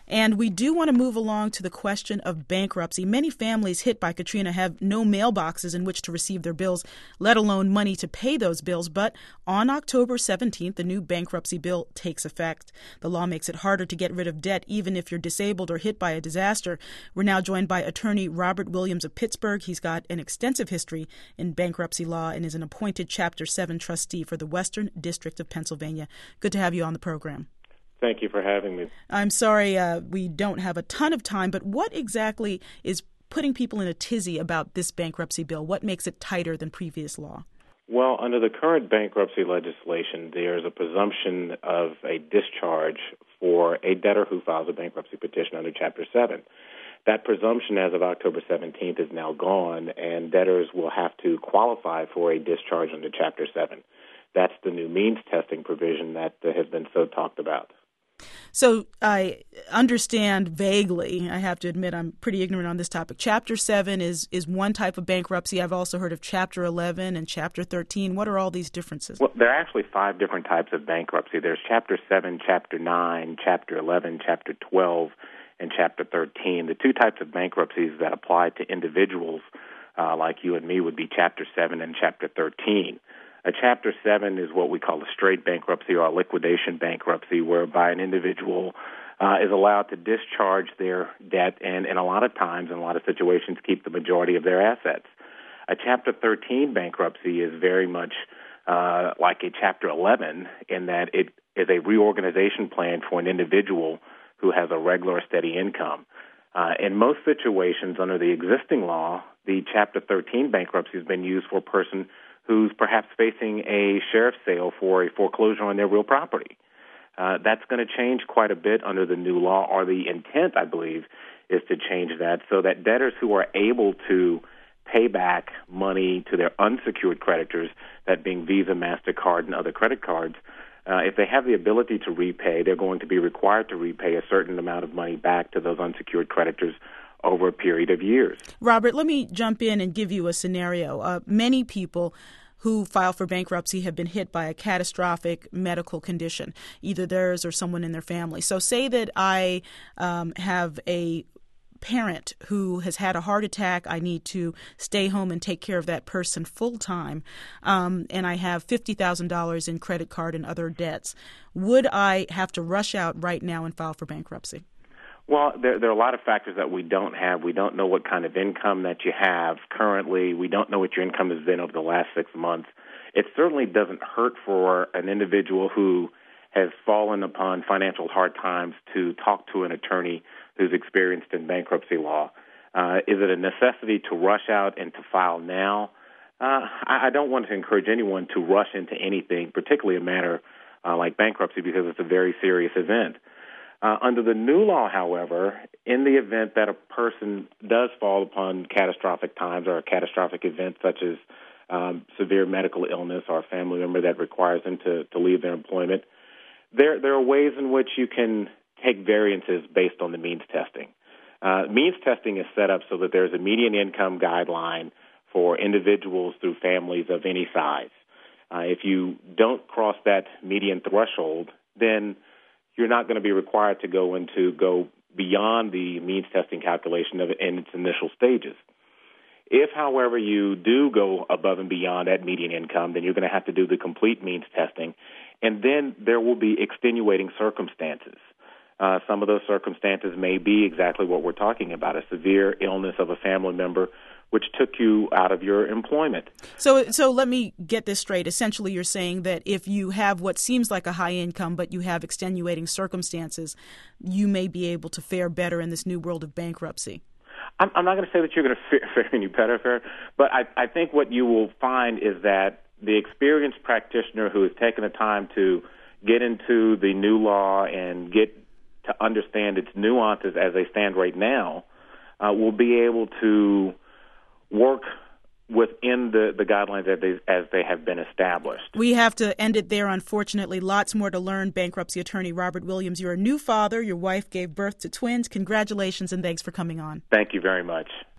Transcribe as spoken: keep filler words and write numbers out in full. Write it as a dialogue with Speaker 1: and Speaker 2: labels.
Speaker 1: And we do want to move along to the question of bankruptcy. Many families hit by Katrina have no mailboxes in which to receive their bills, let alone money to pay those bills. But on October seventeenth, the new bankruptcy bill takes effect. The law makes it harder to get rid of debt even if you're disabled or hit by a disaster. We're now joined by attorney Robert Williams of Pittsburgh. He's got an extensive history in bankruptcy law and is an appointed Chapter seven trustee for the Western District of Pennsylvania. Good to have you on the program.
Speaker 2: Thank you for having me.
Speaker 1: I'm sorry uh, we don't have a ton of time, but what exactly is putting people in a tizzy about this bankruptcy bill? What makes it tighter than previous law?
Speaker 2: Well, under the current bankruptcy legislation, there's a presumption of a discharge for a debtor who files a bankruptcy petition under Chapter seven. That presumption as of October seventeenth is now gone, and debtors will have to qualify for a discharge under Chapter seven. That's the new means testing provision that uh, has been so talked about.
Speaker 1: So I understand vaguely, I have to admit I'm pretty ignorant on this topic. Chapter seven is, is one type of bankruptcy. I've also heard of Chapter eleven and Chapter thirteen. What are all these differences?
Speaker 2: Well, there are actually five different types of bankruptcy. There's Chapter seven, Chapter nine, Chapter eleven, Chapter twelve, and Chapter thirteen. The two types of bankruptcies that apply to individuals uh, like you and me would be Chapter seven and Chapter thirteen. A Chapter seven is what we call a straight bankruptcy or a liquidation bankruptcy, whereby an individual uh, is allowed to discharge their debt and, and a lot of times, in a lot of situations, keep the majority of their assets. A Chapter thirteen bankruptcy is very much uh, like a Chapter eleven in that it is a reorganization plan for an individual who has a regular or steady income. Uh, in most situations under the existing law, the Chapter thirteen bankruptcy has been used for a person who's perhaps facing a sheriff's sale for a foreclosure on their real property. Uh, that's going to change quite a bit under the new law, or the intent, I believe, is to change that so that debtors who are able to pay back money to their unsecured creditors, that being Visa, MasterCard, and other credit cards, uh, if they have the ability to repay, they're going to be required to repay a certain amount of money back to those unsecured creditors over a period of years.
Speaker 1: Robert, let me jump in and give you a scenario. Uh, many people who file for bankruptcy have been hit by a catastrophic medical condition, either theirs or someone in their family. So say that I um, have a parent who has had a heart attack. I need to stay home and take care of that person full time, um, and I have fifty thousand dollars in credit card and other debts. Would I have to rush out right now and file for bankruptcy?
Speaker 2: Well, there, there are a lot of factors that we don't have. We don't know what kind of income that you have currently. We don't know what your income has been over the last six months. It certainly doesn't hurt for an individual who has fallen upon financial hard times to talk to an attorney who's experienced in bankruptcy law. Uh, is it a necessity to rush out and to file now? Uh, I, I don't want to encourage anyone to rush into anything, particularly a matter uh, like bankruptcy, because it's a very serious event. Uh, under the new law, however, in the event that a person does fall upon catastrophic times or a catastrophic event such as um, severe medical illness or a family member that requires them to, to leave their employment, there there are ways in which you can take variances based on the means testing. Uh, means testing is set up so that there's a median income guideline for individuals through families of any size. Uh, if you don't cross that median threshold, then you're not going to be required to go into go beyond the means testing calculation of it in its initial stages. If, however, you do go above and beyond that median income, then you're going to have to do the complete means testing, and then there will be extenuating circumstances. Uh, some of those circumstances may be exactly what we're talking about, a severe illness of a family member which took you out of your employment.
Speaker 1: So so let me get this straight. Essentially, you're saying that if you have what seems like a high income, but you have extenuating circumstances, you may be able to fare better in this new world of bankruptcy.
Speaker 2: I'm, I'm not going to say that you're going to fare any better, fare, but I, I think what you will find is that the experienced practitioner who has taken the time to get into the new law and get to understand its nuances as they stand right now uh, will be able to work within the, the guidelines as they, as they have been established.
Speaker 1: We have to end it there, unfortunately. Lots more to learn. Bankruptcy attorney Robert Williams, you're a new father. Your wife gave birth to twins. Congratulations, and thanks for coming on.
Speaker 2: Thank you very much.